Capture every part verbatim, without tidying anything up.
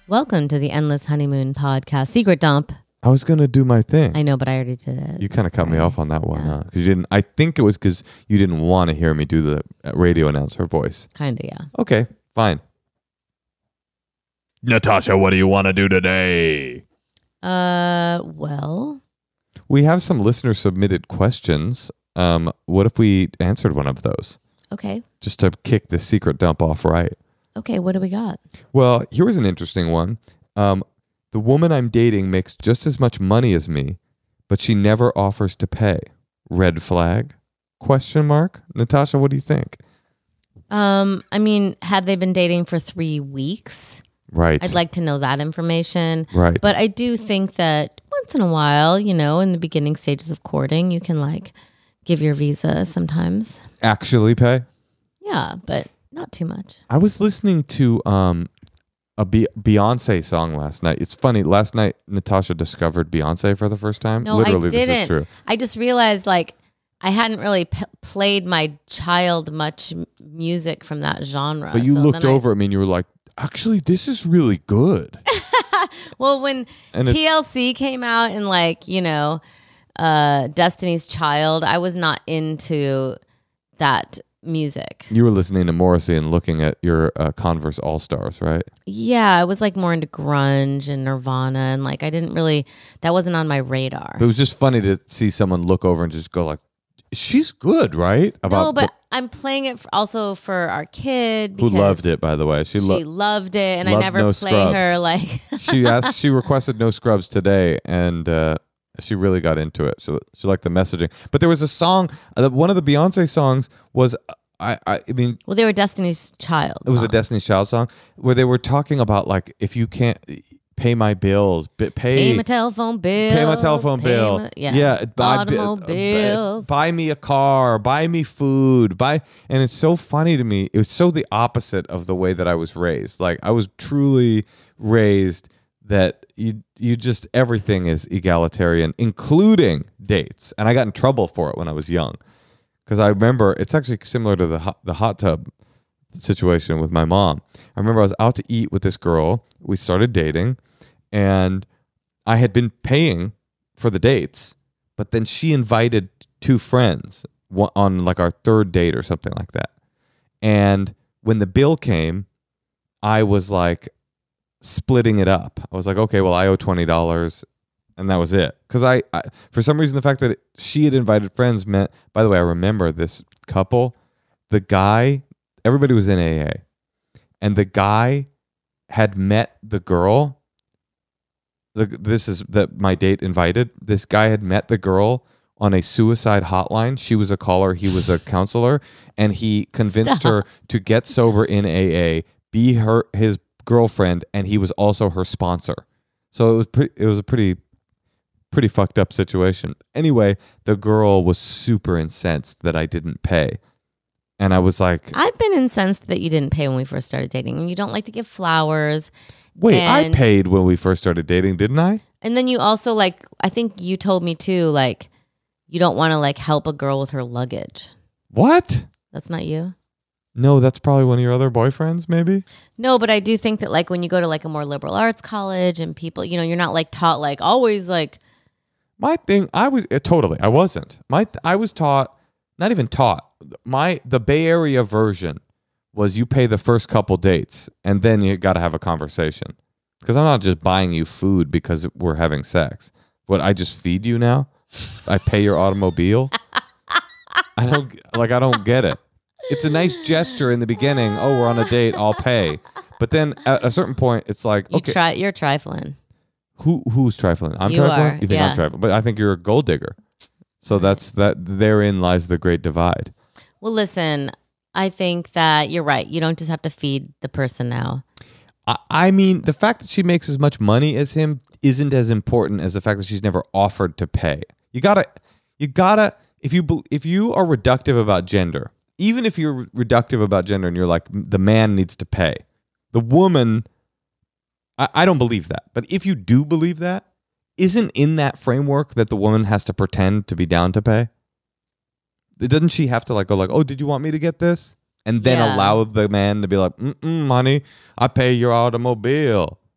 Welcome to the Endless Honeymoon Podcast. Secret dump. I was going to do my thing. I know, but I already did it. You kind of cut me off on that one, Yeah. huh? Because you didn't. I think it was because you didn't want to hear me do the radio announcer voice. Kind of, yeah. Okay, fine. Natasha, what do you want to do today? Uh, well, We have some listener submitted questions. Um, what if we answered one of those? okay. Just to kick the secret dump off right. Okay, what do we got? Well, here was an interesting one. Um, the woman I'm dating makes just as much money as me, but she never offers to pay. Red flag? Question mark. Natasha, what do you think? Um, I mean, had they been dating for three weeks? Right. I'd like to know that information. Right. But I do think that once in a while, you know, in the beginning stages of courting, you can like give your visa sometimes. Actually pay? Yeah, but not too much. I was listening to um, a Be- Beyonce song last night. It's funny. Last night, Natasha discovered Beyonce for the first time. No, Literally, I didn't. this is true. I just realized like I hadn't really p- played my child much m- music from that genre. But you so looked then I- over at me and you were like, actually, this is really good. Well, when And it's- T L C came out and like, you know, uh, Destiny's Child, I was not into that music. You were listening to Morrissey and looking at your uh, Converse All-Stars, right? Yeah, I was like more into grunge and Nirvana and like I didn't really, that wasn't on my radar. But it was just funny to see someone look over and just go like, she's good, right? No, but I'm playing it for, also for our kid who because loved it, by the way. She, she lo- loved it, and I loved never No play Scrubs. her like. she asked, she requested No Scrubs today, and uh, she really got into it. So she liked the messaging. But there was a song, uh, one of the Beyonce songs was, I, I, I mean, Well, they were Destiny's Child. it was a song. Destiny's Child song where they were talking about like, if you can't pay my bills, bi- pay, Pay my telephone bill. pay my telephone pay bill. my- yeah. yeah buy, bi- Automobiles. buy, buy me a car, buy me food, buy. And it's so funny to me. It was so the opposite of the way that I was raised. Like I was truly raised that you you just everything is egalitarian, including dates. And I got in trouble for it when I was young because I remember it's actually similar to the hot, the hot tub situation with my mom. I remember I was out to eat with this girl. We started dating. And I had been paying for the dates, but then she invited two friends one- on like our third date or something like that. And when the bill came, I was like splitting it up. I was like, okay, well, I owe twenty dollars. And that was it. Because I, I, for some reason, the fact that she had invited friends meant, by the way, I remember this couple, the guy, everybody was in A A. And the guy had met the girl. This is that my date invited. This guy had met the girl on a suicide hotline. She was a caller. He was a counselor, and he convinced Stop. her to get sober in A A, be her his girlfriend, and he was also her sponsor. So it was pretty. It was a pretty, pretty fucked up situation. Anyway, the girl was super incensed that I didn't pay, and I was like, I've been incensed that you didn't pay when we first started dating, and you don't like to give flowers. "Wait, and, I paid when we first started dating, didn't I?" And then you also like, I think you told me too, like, you don't want to like help a girl with her luggage. What? That's not you. No, that's probably one of your other boyfriends, maybe. No, but I do think that like when you go to like a more liberal arts college and people, you know, you're not like taught like always like. My thing, I was uh, totally, I wasn't. My, I was taught, not even taught. My the Bay Area version was you pay the first couple dates and then you got to have a conversation. Because I'm not just buying you food because we're having sex. What, I just feed you now? I pay your automobile? I don't like. I don't get it. It's a nice gesture in the beginning. Oh, we're on a date. I'll pay. But then at a certain point, it's like, You okay, try, you're trifling. who who's trifling? I'm You trifling. are, You think yeah. I'm trifling? But I think you're a gold digger. So that's that. Therein lies the great divide. Well, listen, I think that you're right. You don't just have to feed the person now. I, I mean, the fact that she makes as much money as him isn't as important as the fact that she's never offered to pay. You gotta, you gotta. If you bel- if you are reductive about gender, even if you're reductive about gender and you're like the man needs to pay, the woman. I, I don't believe that. But if you do believe that, isn't in that framework that the woman has to pretend to be down to pay? Doesn't she have to like go like, oh, did you want me to get this? And then Yeah. allow the man to be like, mm-mm, honey, I pay your automobile.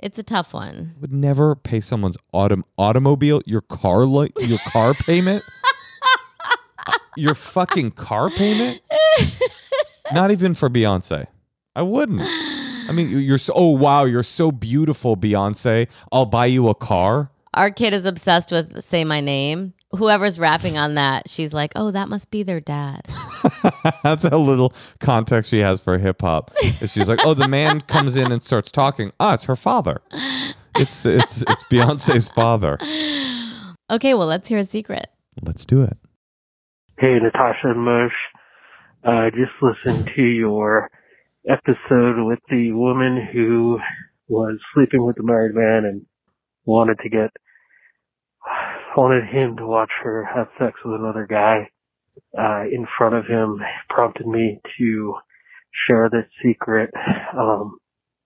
It's a tough one. Would never pay someone's autom- automobile, your car, li- your car payment, your fucking car payment. Not even for Beyonce. I wouldn't. I mean, you're so, oh wow, you're so beautiful, Beyonce. I'll buy you a car. Our kid is obsessed with Say My Name. Whoever's rapping on that, she's like, oh, that must be their dad. That's a little context she has for hip hop. She's like, oh, the man comes in and starts talking. Ah, it's her father. It's it's it's Beyonce's father. Okay, well, let's hear a secret. Let's do it. Hey, Natasha and Mosh. I uh, just listened to your episode with the woman who was sleeping with the married man and wanted to get, wanted him to watch her have sex with another guy uh, in front of him. Prompted me to share this secret. Um,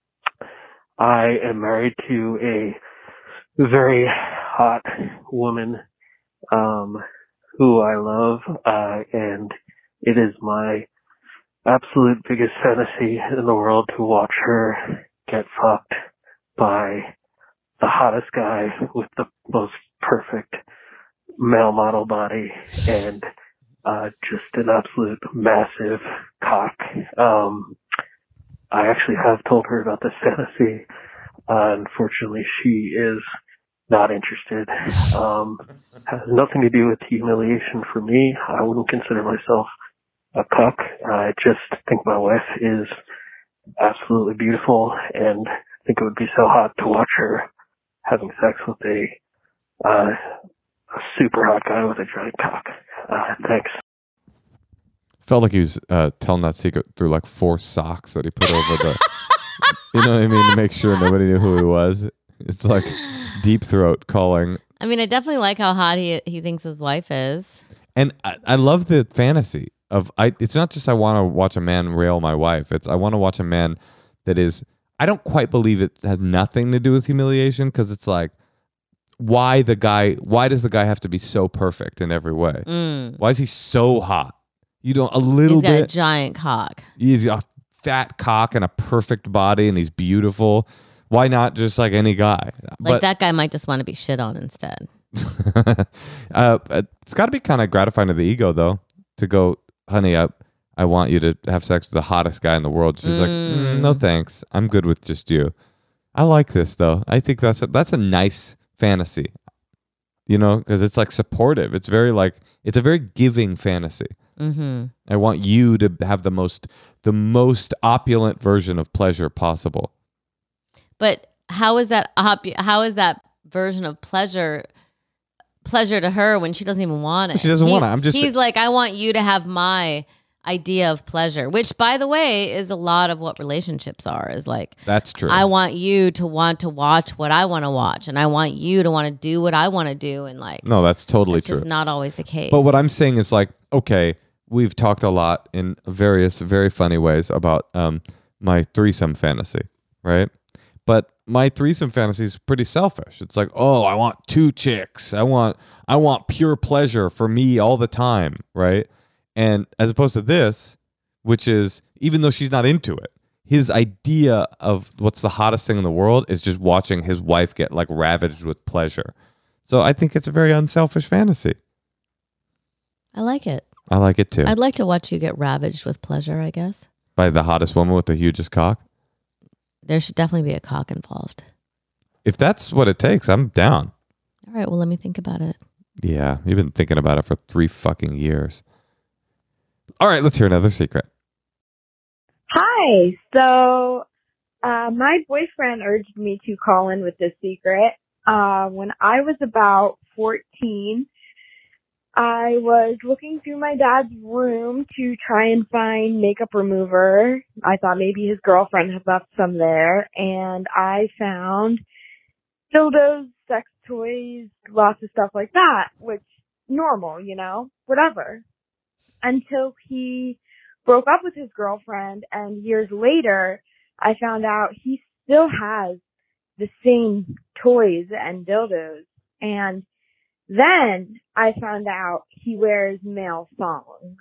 I am married to a very hot woman um, who I love, uh, and it is my absolute biggest fantasy in the world to watch her get fucked by the hottest guy with the most perfect male model body and uh, just an absolute massive cock. Um, I actually have told her about this fantasy. Uh, unfortunately, she is not interested. Um, has nothing to do with humiliation for me. I wouldn't consider myself a cuck. I just think my wife is absolutely beautiful, and I think it would be so hot to watch her having sex with a, uh, a super hot guy with a giant cock. Uh, thanks. Felt like he was uh, telling that secret through like four socks that he put over the, you know what I mean, to make sure nobody knew who he was. It's like Deep Throat calling. I mean, I definitely like how hot he he thinks his wife is. And I, I love the fantasy of, I. It's not just I want to watch a man rail my wife. It's I want to watch a man that is, I don't quite believe it has nothing to do with humiliation, because it's like, why the guy, why does the guy have to be so perfect in every way? Mm. Why is he so hot? You don't, a little He's got bit. a giant cock. He's got a fat cock and a perfect body, and he's beautiful. Why not just like any guy? Like But, that guy might just want to be shit on instead. uh, it's got to be kind of gratifying to the ego, though, to go, honey, I, I want you to have sex with the hottest guy in the world. She's Mm. like, mm, no thanks. I'm good with just you. I like this, though. I think that's a, that's a nice fantasy, you know, because it's like supportive. It's very like, it's a very giving fantasy. Mm-hmm. I want you to have the most the most opulent version of pleasure possible. But how is that op- how is that version of pleasure pleasure to her when she doesn't even want it? She doesn't He- want it. I'm just He's like, I want you to have my idea of pleasure, which, by the way, is a lot of what relationships are. Is like, That's true. I want you to want to watch what I want to watch, and I want you to want to do what I want to do, and like, no, that's totally it's true. just not always the case. But what I'm saying is like, okay, we've talked a lot in various very funny ways about um, my threesome fantasy, right? But my threesome fantasy is pretty selfish. It's like, oh, I want two chicks. I want I want pure pleasure for me all the time, right? And as opposed to this, which is, even though she's not into it, his idea of what's the hottest thing in the world is just watching his wife get like ravaged with pleasure. So I think it's a very unselfish fantasy. I like it. I like it too. I'd like to watch you get ravaged with pleasure, I guess. By the hottest woman with the hugest cock. There should definitely be a cock involved. If that's what it takes, I'm down. All right, well, let me think about it. Yeah, you've been thinking about it for three fucking years. All right, let's hear another secret. Hi. So, uh, my boyfriend urged me to call in with this secret. Uh, when I was about fourteen, I was looking through my dad's room to try and find makeup remover. I thought maybe his girlfriend had left some there, and I found dildos, sex toys, lots of stuff like that, which normal, you know, whatever. Until he broke up with his girlfriend, and years later, I found out he still has the same toys and dildos. And then I found out he wears male thongs.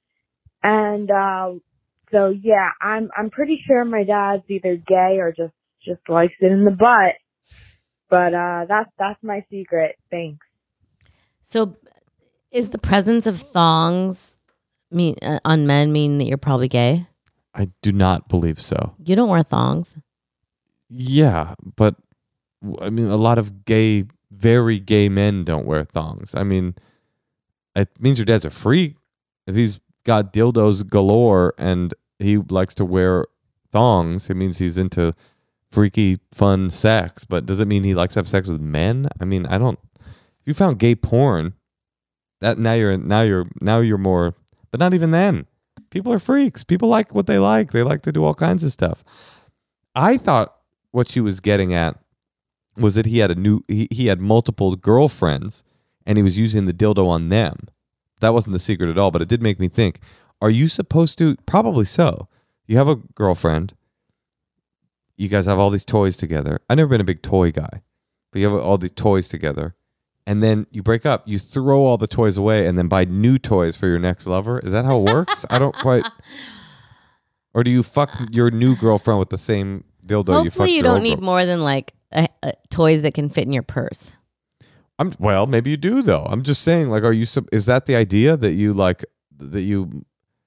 And uh, so, yeah, I'm I'm pretty sure my dad's either gay or just just likes it in the butt. But uh, that's that's my secret. Thanks. So, is the presence of thongs mean uh, on men mean that you're probably gay? I do not believe so. You don't wear thongs. Yeah, but I mean, a lot of gay, very gay men don't wear thongs. I mean, it means your dad's a freak. If he's got dildos galore and he likes to wear thongs, it means he's into freaky, fun sex. But does it mean he likes to have sex with men? I mean, I don't. If you found gay porn, that now you're now you're now you're more. But not even then. People are freaks. People like what they like. They like to do all kinds of stuff. I thought what she was getting at was that he had a new he, he had multiple girlfriends and he was using the dildo on them. That wasn't the secret at all, but it did make me think, are you supposed to? Probably so. You have a girlfriend. You guys have all these toys together. I've never been a big toy guy, but you have all these toys together. And then you break up. You throw all the toys away and then buy new toys for your next lover. Is that how it works? I don't quite. Or do you fuck your new girlfriend with the same dildo you fucked Hopefully you your don't old need girl- more than like a, a, toys that can fit in your purse. I'm well, maybe you do though. I'm just saying, like, are you? sup- Is that the idea that you like that you?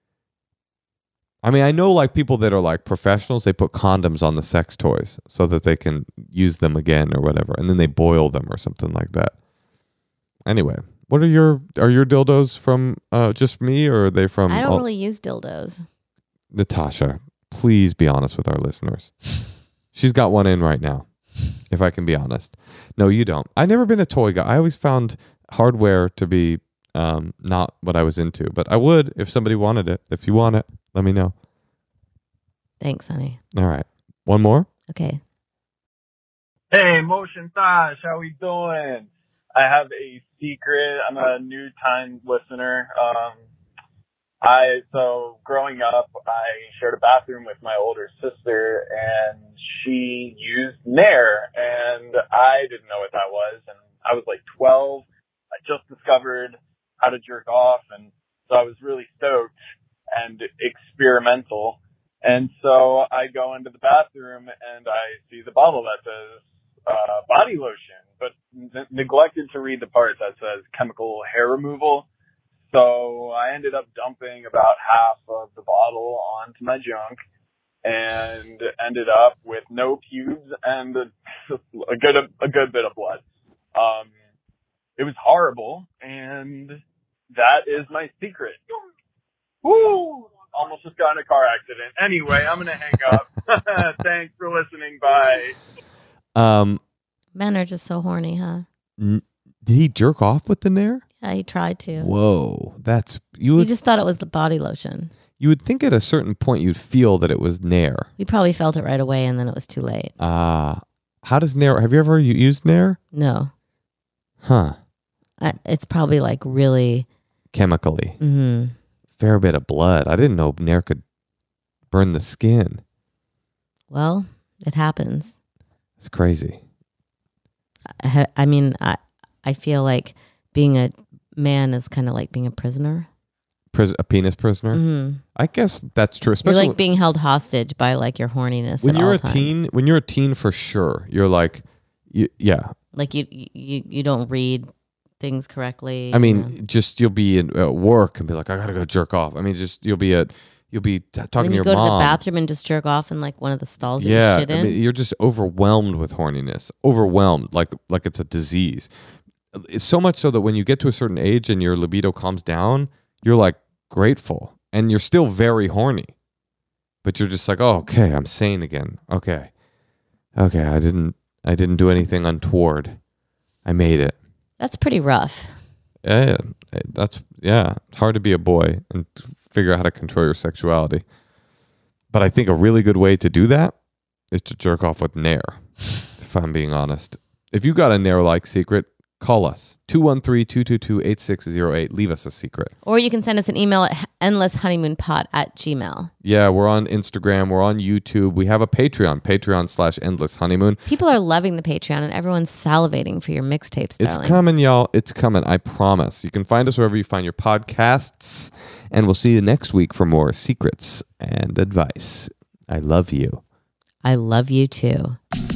I mean, I know like people that are like professionals. They put condoms on the sex toys so that they can use them again or whatever, and then they boil them or something like that. Anyway, what are your are your dildos from? Uh, just me, or are they from? I don't all- really use dildos. Natasha, please be honest with our listeners. She's got one in right now, if I can be honest. No, you don't. I've never been a toy guy. I always found hardware to be um, not what I was into, but I would if somebody wanted it. If you want it, let me know. Thanks, honey. All right. One more? Okay. Hey, Motion Tosh, how we doing? I have a secret. I'm a new time listener. Um, I so growing up, I shared a bathroom with my older sister, and she used Nair, and I didn't know what that was, and I was like twelve. I just discovered how to jerk off, and so I was really stoked and experimental. And so I go into the bathroom, and I see the bottle that says uh, body lotion, but n- neglected to read the part that says chemical hair removal. So I ended up dumping about half of the bottle onto my junk and ended up with no pubes and a, a good a good bit of blood. Um, it was horrible, and that is my secret. Woo! Almost just got in a car accident. Anyway, I'm gonna hang up. Thanks for listening. Bye. Um, Men are just so horny, huh? n- did he jerk off with the Nair? Yeah, he tried to. Whoa, that's you He would just thought it was the body lotion. you would think at a certain point you'd feel that it was Nair. We probably felt it right away, and then it was too late. Ah, how does Nair? Have you ever u- used Nair? No, Huh? I, it's probably like really. Chemically, Mm-hmm. fair bit of blood. I didn't know Nair could burn the skin. Well, it happens. It's crazy. I, ha- I mean, I I feel like being a man is kind of like being a prisoner. Pris- a penis prisoner. Mm-hmm. I guess that's true. You're Especially like being held hostage by like your horniness. when at you're all a times. teen. When you're a teen, for sure, you're like, you, yeah. Like you, you, you don't read things correctly. I mean, you know. just you'll be in, at work and be like, I gotta go jerk off. I mean, just you'll be at, you'll be t- talking then to you your go mom. to the bathroom and just jerk off in like one of the stalls that Yeah, you shit in. I mean, you're just overwhelmed with horniness. Overwhelmed, like like it's a disease. It's so much so that when you get to a certain age and your libido calms down, you're like grateful, and you're still very horny, but you're just like, oh, okay, I'm sane again. Okay, okay, I didn't, I didn't do anything untoward. I made it. That's pretty rough. Yeah, that's yeah. It's hard to be a boy and figure out how to control your sexuality. But I think a really good way to do that is to jerk off with Nair. If I'm being honest, if you got a Nair-like secret, call us two one three, two two two, eight six zero eight. Leave us a secret. Or you can send us an email at endlesshoneymoonpod at gmail. Yeah, we're on Instagram. We're on YouTube. We have a Patreon. Patreon slash Endless Honeymoon. People are loving the Patreon, and everyone's salivating for your mixtapes, It's darling. coming, y'all. It's coming. I promise. You can find us wherever you find your podcasts. And we'll see you next week for more secrets and advice. I love you. I love you too.